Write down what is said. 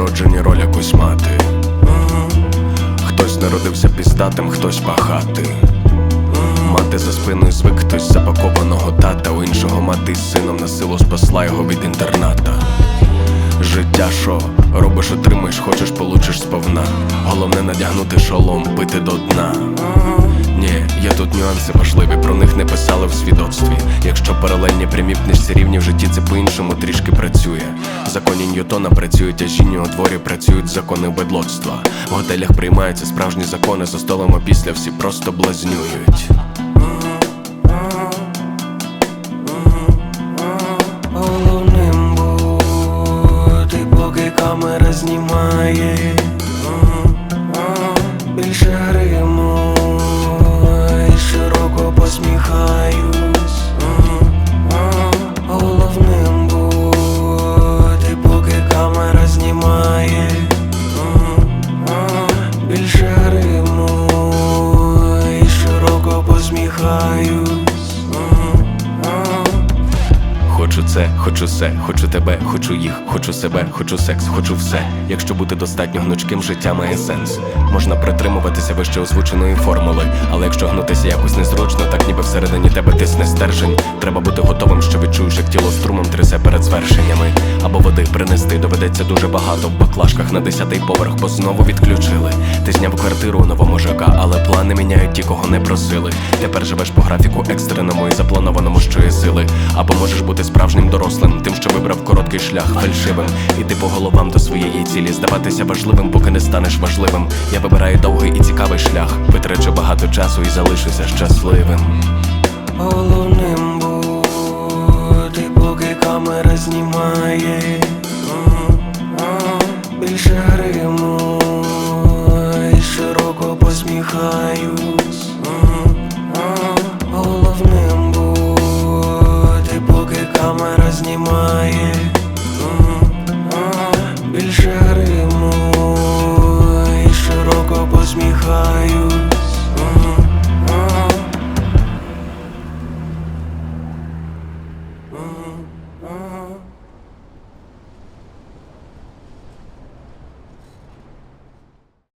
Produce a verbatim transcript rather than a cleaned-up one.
народженні роль якусь мати. Хтось народився піздатим, хтось пахати. Мати за спиною звик, хтось запакованого тата. У іншого мати з сином на силу спасла його від інтерната. Життя шо? Робиш, отримаєш, хочеш, получиш сповна. Головне надягнути шолом, пити до дна. Ні, є тут нюанси важливі, про них не писали в свідоцтві. Якщо паралельні прямі в книжці рівні, в житті це по-іншому трішки працює. Законі Ньютона працюють, а жінні у дворі працюють закони бедлоцтва. В готелях приймаються справжні закони, за столом опісля всі просто блазнюють. Головним бути, поки камера знімає. Більше гриму і широко посміхаюсь. Головним бути, поки камера знімає. Більше гриму і широко посміхаюсь. Хочу це, хочу все, хочу тебе, хочу їх, хочу себе, хочу секс, хочу все. Якщо бути достатньо гнучким, життя має сенс. Можна притримуватися вище озвученої формули, але якщо гнутися якось незручно, так ніби всередині тебе тисне стержень. Треба бути готовим, що відчуєш, як тіло струмом трясе перед звершеннями. Або води принести доведеться дуже багато в баклажках на десятий поверх, бо знову відключили. Ти зняв квартиру у новому ЖК, але плани міняють ті, кого не просили. Тепер живеш по графіку екстреному і запланованому, що є сили. Або можеш бути справжнім дорослим, тим, що вибрав короткий шлях, фальшивим. Іти по головам до своєї цілі, здаватися важливим, поки не станеш важливим. Я вибираю довгий і цікавий шлях, витрачу багато часу і залишуся щасливим. Головним бути, поки камера знімає.